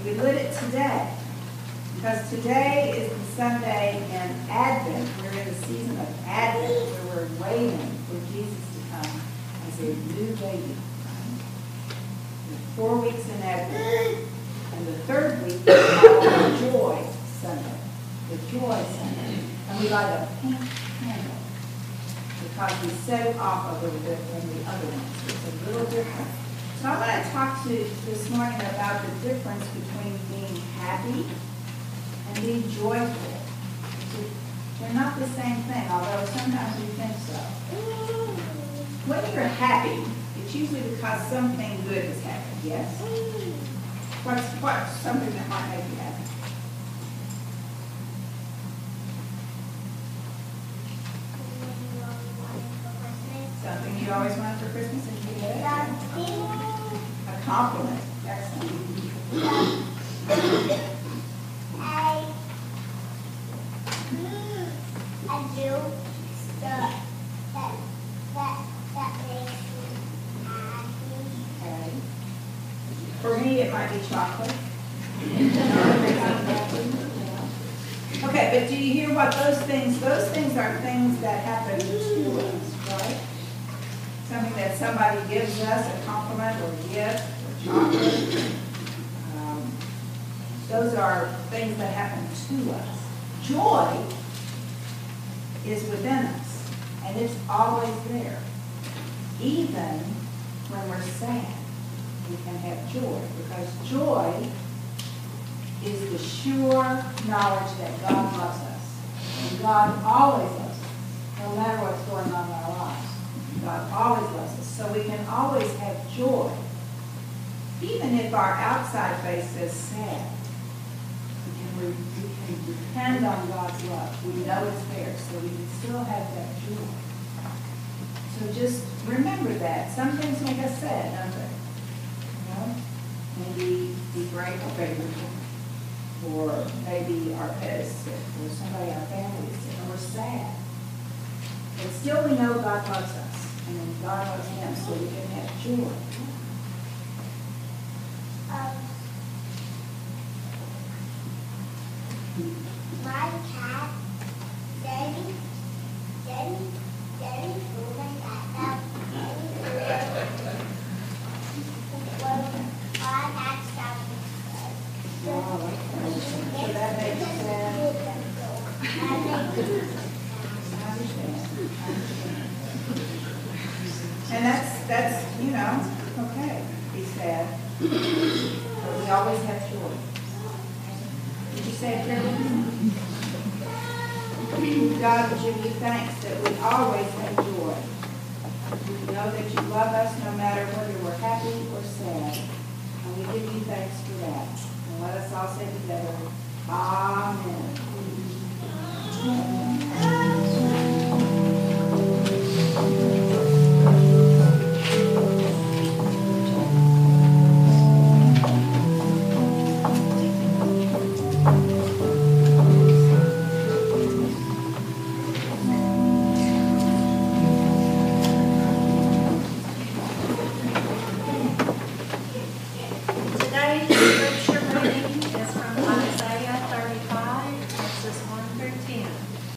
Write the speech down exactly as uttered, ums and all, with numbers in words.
We lit it today because today is the Sunday in Advent. We're in the season of Advent where we're waiting for Jesus to come as a new baby. We're four weeks in Advent. And the third week is called Joy Sunday. The Joy Sunday. And we light a pink candle because we set it off a little bit from the other ones. It's a little different. So I want to talk to you this morning about the difference between being happy and being joyful. They're not the same thing, although sometimes we think so. When you're happy, it's usually because something good has happened, yes? What's, what's something that might make you happy? Something you always wanted for Christmas and you get it? A compliment. Excellent. I, I do stuff that, that, that makes me happy. Okay. For me, it might be chocolate. Okay, but do you hear what those things, those things are things that happen to us, right? Something that somebody gives us, a compliment or a gift or chocolate. Um, those are things that happen to us. Joy is within us, and it's always there. Even when we're sad, we can have joy, because joy is the sure knowledge that God loves us. And God always loves us, no matter what's going on in our lives. God always loves us. So we can always have joy. Even if our outside face says sad, we can, re- we can depend on God's love. We know it's there, so we can still have that joy. So just remember that. Some things make us sad, don't they? Maybe be grateful, or maybe our pet is sick, or somebody in our family is sick, or we're sad. But still we know God loves us, and then God loves him, so we can have joy. Um, my cat, Daddy, Daddy, Daddy, pulled my cat out. Oh, okay. So that makes sense. I understand. I understand. And that's, that's, you know, okay, be sad. But we always have joy. Did you say a prayer with me? God, we give you thanks that we always have joy. We know that you love us no matter whether we're happy or sad.